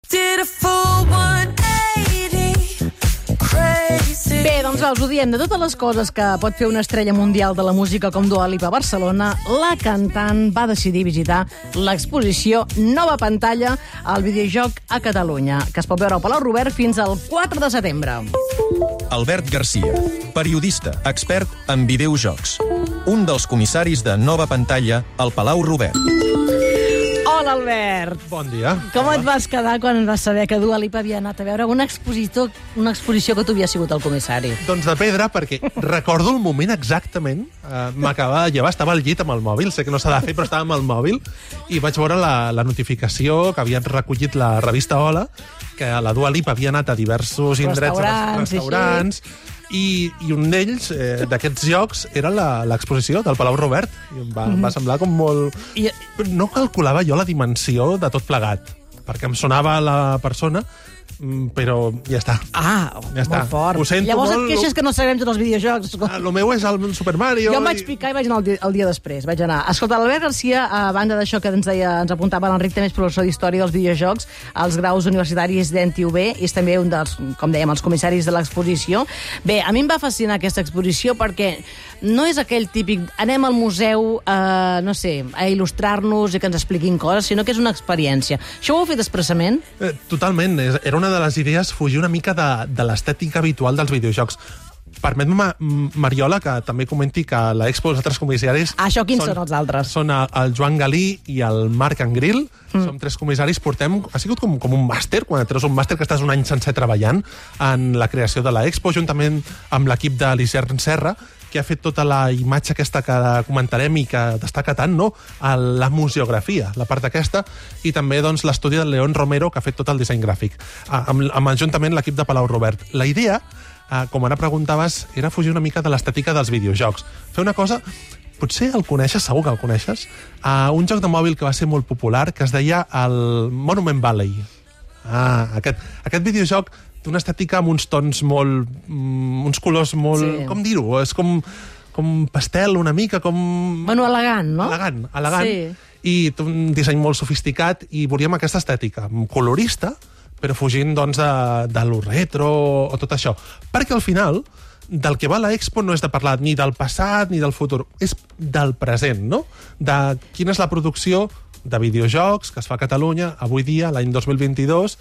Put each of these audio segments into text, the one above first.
Bé, doncs us ho diem, de totes les coses que pot fer una estrella mundial de la música com Dua Lipa a Barcelona, la cantant va decidir visitar l'exposició Nova Pantalla al videojoc a Catalunya, que es pot veure al Palau Robert fins al 4 de setembre. Albert Garcia, periodista, expert en videojocs. Un dels comissaris de Nova Pantalla al Palau Robert. Hola, Albert. Bon dia. Com et vas quedar quan vas saber que Dua Lipa havia anat a veure una exposició que tu havia sigut el comissari? Doncs de pedra, perquè recordo el moment exactament. M'acabava de llevar, estava al llit amb el mòbil, sé que no s'ha de fer, però estava amb el mòbil, i vaig veure la notificació que havien recollit la revista Hola, que la Dua Lipa havia anat a diversos indrets, restaurants, i un d'ells, d'aquests llocs, era l'exposició del Palau Robert. I em va semblar com molt... No calculava jo la dimensió de tot plegat, perquè em sonava la persona, però ja està. Ja està. Molt fort. Ho sento Llavors molt. et queixes que no sabem tots els videojocs. El meu és el Super Mario. Jo em vaig picar i vaig anar el dia després. Vaig anar. Escolta, l'Albert Garcia, a banda d'això que ens apuntava l'Enric, també és professor d'Història dels videojocs als graus universitaris d'NTUB, i és també un dels, com dèiem, els comissaris de l'exposició. Bé, a mi em va fascinar aquesta exposició perquè no és aquell típic anem al museu no sé, a il·lustrar-nos i que ens expliquin coses, sinó que és una experiència. Això ho heu fet expressament? Totalment. Era una de les idees fugir una mica de l'estètica habitual dels videojocs. Permet-me, Mariola, que també comenti que a l'Expo els altres comissaris... Això, quins són els altres? Són el Joan Galí i el Marc Angril. Som 3 comissaris. Ha sigut com un màster, quan treus un màster que estàs un any sencer treballant en la creació de l'Expo, juntament amb l'equip de l'Isern Serra, que ha fet tota la imatge aquesta que comentarem i que destaca tant, no? La museografia, la part aquesta, i també doncs, l'estudi del León Romero, que ha fet tot el disseny gràfic. Amb juntament l'equip de Palau Robert. La idea, com ara preguntaves, era fugir una mica de l'estètica dels videojocs. Fer una cosa... Potser el coneixes, segur que el coneixes, un joc de mòbil que va ser molt popular, que es deia el Monument Valley. Aquest videojoc té una estètica amb uns tons molt... uns colors molt... Sí. Com dir-ho? És com pastel una mica, com... Bueno, elegant, no? Elegant. Sí. I té un disseny molt sofisticat i volíem aquesta estètica colorista, però fugint doncs, de lo retro o tot això. Perquè al final del que va a l'Expo no és de parlar ni del passat ni del futur, és del present, no? De quina és la producció de videojocs que es fa a Catalunya avui dia, l'any 2022,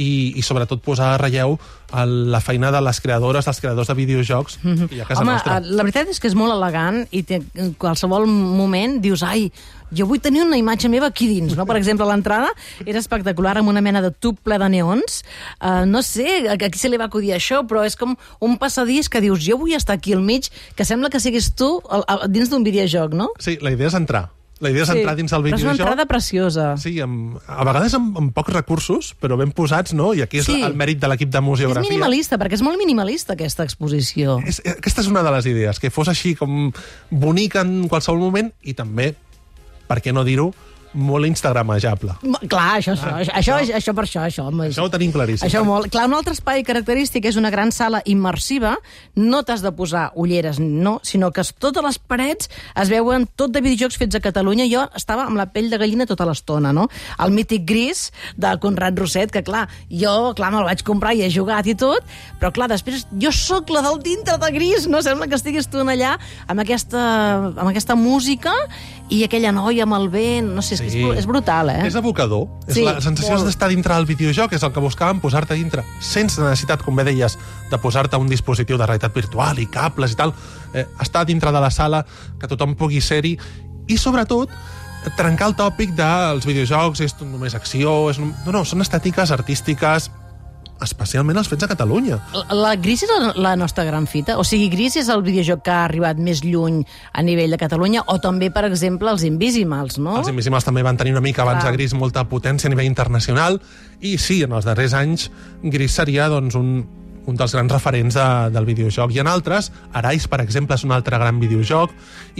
i sobretot posar a relleu la feina de les creadores, dels creadors de videojocs que hi ha a casa nostra. La veritat és que és molt elegant i en qualsevol moment dius, ai, jo vull tenir una imatge meva aquí dins, no? Per exemple, l'entrada era espectacular, amb una mena de tub ple de neons. No sé a qui se li va acudir això, però és com un passadís que dius, jo vull estar aquí al mig, que sembla que siguis tu dins d'un videojoc, no? Sí, la idea és entrar. La idea és entrar dins el videojoc. Però és una entrada preciosa. Sí, a vegades amb pocs recursos, però ben posats, no? I aquí és el mèrit de l'equip de museografia. És minimalista, perquè és molt minimalista aquesta exposició. Aquesta és una de les idees, que fos així com bonic en qualsevol moment i també, per què no dir-ho, molt instagramejable. Clar, això per això. Això ho tenim claríssim. Això molt. Clar, un altre espai característic és una gran sala immersiva. No t'has de posar ulleres, no, sinó que totes les parets es veuen tot de videojocs fets a Catalunya. Jo estava amb la pell de gallina tota l'estona, no? El mític Gris, de Conrad Roset, que jo me'l vaig comprar i he jugat i tot, però clar, després jo sóc la del dintre de Gris, no? Sembla que estiguis tu allà amb aquesta música i aquella noia amb el vent, no sé, és brutal, eh? És evocador. La sensació és d'estar dintre del videojoc, és el que buscàvem, posar-te dintre, sense necessitat, com bé deies, de posar-te un dispositiu de realitat virtual i cables i tal. Estar dintre de la sala, que tothom pugui ser-hi, i sobretot trencar el tòpic dels videojocs, és només acció... No, són estètiques artístiques, especialment els fets a Catalunya. La Gris és la nostra gran fita? O sigui, Gris és el videojoc que ha arribat més lluny a nivell de Catalunya, o també, per exemple, els Invisimals, no? Els Invisimals també van tenir una mica abans de Gris molta potència a nivell internacional, i sí, en els darrers anys Gris seria doncs, un dels grans referents del videojoc. I en altres, Arais, per exemple, és un altre gran videojoc,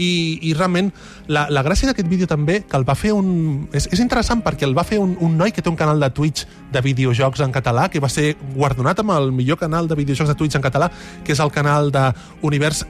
i realment la gràcia d'aquest vídeo també, que el va fer és interessant perquè el va fer un noi que té un canal de Twitch de videojocs en català, que va ser guardonat amb el millor canal de videojocs de Twitch en català, que és el canal de Univers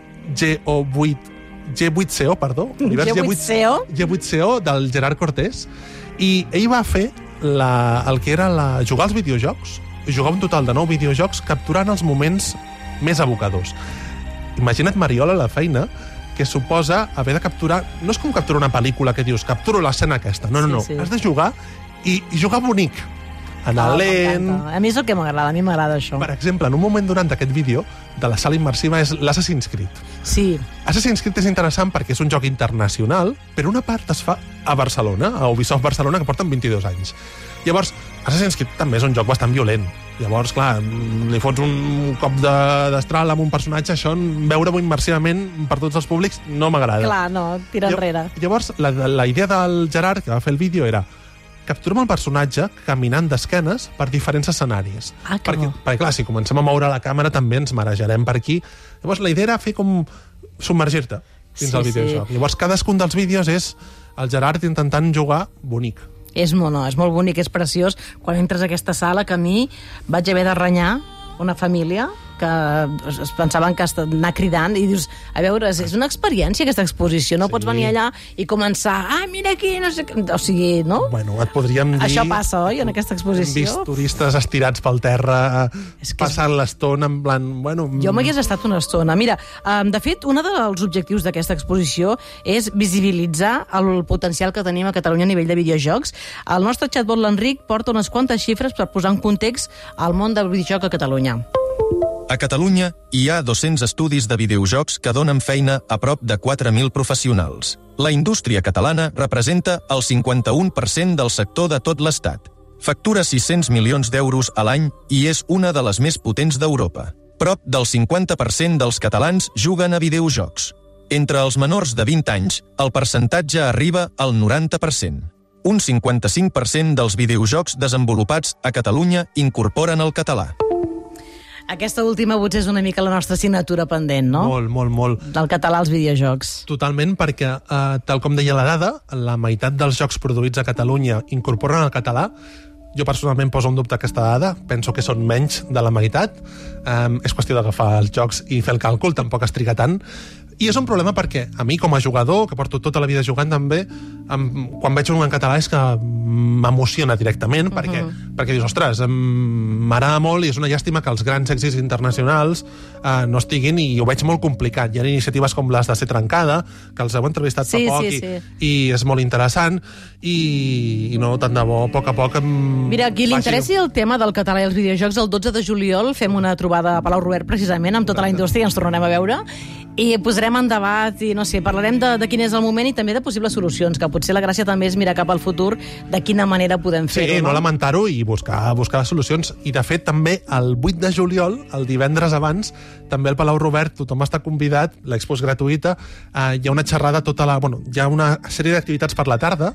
G8CO, perdó. Univers G8CO? G8CO, del Gerard Cortés. I ell va fer el que era jugar als videojocs, jugar un total de 9 videojocs capturant els moments més abocadors. Imagina't, Mariola, la feina que suposa haver de capturar... No és com capturar una pel·lícula que dius, capturo l'escena aquesta. No. Sí. Has de jugar i jugar bonic. Anar lent... A mi és el que m'agrada, a mi m'agrada això. Per exemple, en un moment donant d'aquest vídeo, de la sala immersiva, és l'Assassin's Creed. Sí. Assassin's Creed és interessant perquè és un joc internacional, però una part es fa a Barcelona, a Ubisoft Barcelona, que porten 22 anys. Llavors, Assassin's Creed també és un joc bastant violent. Llavors, clar, li fots un cop d'estral amb un personatge, això, veure-ho immersivament per tots els públics, no m'agrada. Clar, no, tira enrere. Llavors, la idea del Gerard, que va fer el vídeo, era capturem el personatge caminant d'esquenes per diferents escenaris. Perquè, clar, si comencem a moure la càmera també ens marejarem per aquí. Llavors, la idea era fer com submergir-te dins el videojoc. Sí. Llavors, cadascun dels vídeos és el Gerard intentant jugar bonic. És molt bonic, és preciós. Quan entres a aquesta sala, que a mi vaig haver de renyar una família que es pensaven que anar cridant i dius, a veure, és una experiència aquesta exposició, no pots venir allà i començar, mira aquí, no sé què... O sigui, no? Bueno, et podríem dir... Això passa, oi, en aquesta exposició? Hem vist turistes estirats pel terra, passant l'estona en plan... Bueno... Jo m'hagués estat una estona. Mira, de fet, un dels objectius d'aquesta exposició és visibilitzar el potencial que tenim a Catalunya a nivell de videojocs. El nostre xatbot, l'Enric, porta unes quantes xifres per posar en context el món del videojoc a Catalunya. A Catalunya hi ha 200 estudis de videojocs que donen feina a prop de 4.000 professionals. La indústria catalana representa el 51% del sector de tot l'Estat. Factura 600 milions d'euros a l'any i és una de les més potents d'Europa. Prop del 50% dels catalans juguen a videojocs. Entre els menors de 20 anys, el percentatge arriba al 90%. Un 55% dels videojocs desenvolupats a Catalunya incorporen el català. Aquesta última potser és una mica la nostra assignatura pendent, no? Molt. Del català als videojocs. Totalment, perquè, tal com deia la dada, la meitat dels jocs produïts a Catalunya incorporen el català. Jo personalment poso en dubte aquesta dada, penso que són menys de la meitat. És qüestió d'agafar els jocs i fer el càlcul, tampoc es triga tant. I és un problema perquè a mi, com a jugador, que porto tota la vida jugant també, quan veig un en català és que m'emociona directament, perquè dius, ostres, m'agrada molt i és una llàstima que els grans èxits internacionals no estiguin, i ho veig molt complicat. Hi ha iniciatives com les de Ser Trencada, que els heu entrevistat fa poc, i és molt interessant, i no, tant de bo, a poc Mira, qui li interessi el tema del català i els videojocs, el 12 de juliol fem una trobada a Palau Robert, precisament, amb tota la indústria, i ens tornarem a veure, i posarem en debat, i no sé, parlarem de quin és el moment i també de possibles solucions, que potser la gràcia també és mirar cap al futur de quina manera podem fer-ho. Sí, no lamentar-ho i buscar solucions. I, de fet, també el 8 de juliol, el divendres abans, també al Palau Robert, tothom està convidat, l'expo és gratuïta, hi ha una xerrada hi ha una sèrie d'activitats per la tarda,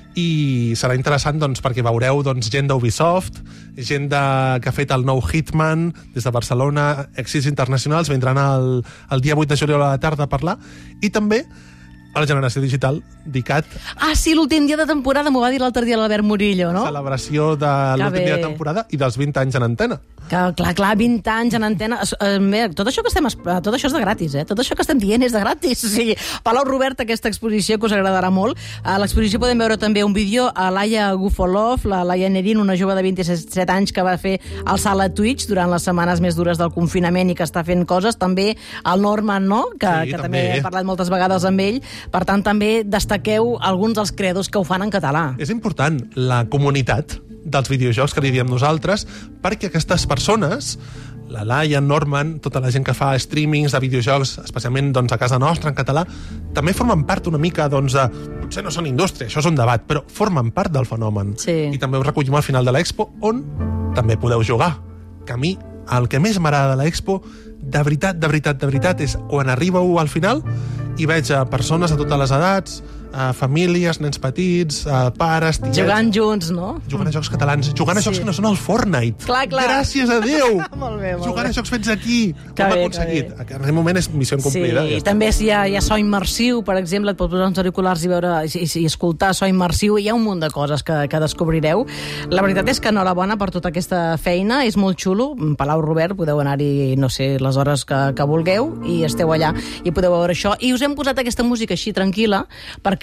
i serà interessant perquè veureu gent d'Ubisoft, gent que ha fet el nou Hitman des de Barcelona, èxits internacionals, vindran el dia 8 de juliol a la tarda a parlar, i també a la generació digital, DICAT. Sí, l'últim dia de temporada, m'ho va dir l'altre dia l'Albert Murillo, no? Celebració de l'últim dia de temporada i dels 20 anys en antena. Clar, 20 anys en antena. Tot això és de gratis, Tot això que estem dient és de gratis. O sigui, Palau Robert, aquesta exposició que us agradarà molt. A l'exposició podem veure també un vídeo a Laia Gufolov, la Laia Nerin, una jove de 27 anys que va fer el salt a Twitch durant les setmanes més dures del confinament i que està fent coses. També el Norman, no? Que també he parlat moltes vegades amb ell. Per tant, també destaqueu alguns dels creadors que ho fan en català. És important la comunitat dels videojocs que li diem nosaltres, perquè aquestes persones, la Laia, en Norman, tota la gent que fa streamings de videojocs, especialment a casa nostra, en català, també formen part una mica de... Potser no són indústria, això és un debat, però formen part del fenomen. Sí. I també us recollim al final de l'Expo, on també podeu jugar. Que a mi, el que més m'agrada de l'Expo, de veritat, és quan arribeu al final i veig a persones de totes les edats, famílies, nens petits, pares, tiets... Jugant junts, no? Jugant a jocs catalans, jugant a jocs que no són el Fortnite. Clar. Gràcies a Déu! Molt bé. Jugant a jocs fets aquí. Com ho aconseguit? En aquest moment és missió incomplida. Sí, i també hi ha so immersiu, per exemple, et pots posar uns auriculars i veure i escoltar so immersiu, i hi ha un munt de coses que descobrireu. La veritat és que enhorabona per tota aquesta feina, és molt xulo. Palau Robert, podeu anar-hi, no sé, les hores que vulgueu, i esteu allà i podeu veure això. I us hem posat aquesta música així tranquil·la, perquè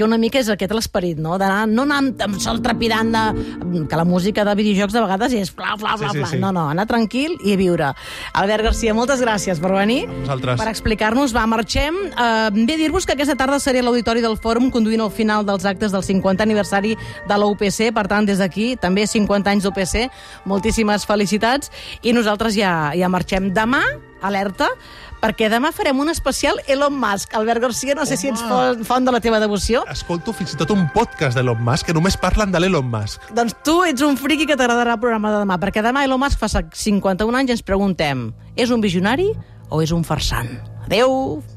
perquè una mica és aquest l'esperit, no? D'anar, no anar amb sol trepidant que la música de videojocs de vegades és bla, bla, bla, bla. No, anar tranquil i viure. Albert Garcia, moltes gràcies per venir. A vosaltres. Per explicar-nos. Va, marxem. Bé, dir-vos que aquesta tarda seré a l'Auditori del Fòrum conduint el final dels actes del 50 aniversari de la UPC. Per tant, des d'aquí, també 50 anys d'UPC. Moltíssimes felicitats. I nosaltres ja marxem. Demà, alerta, perquè demà farem un especial Elon Musk. Albert Garcia, no sé si ets font de la teva devoció. Escolto fins i tot un podcast d'Elon Musk que només parlen de l'Elon Musk. Doncs tu ets un friqui que t'agradarà el programa de demà, perquè demà Elon Musk fa 51 anys ens preguntem, és un visionari o és un farsant? Adéu!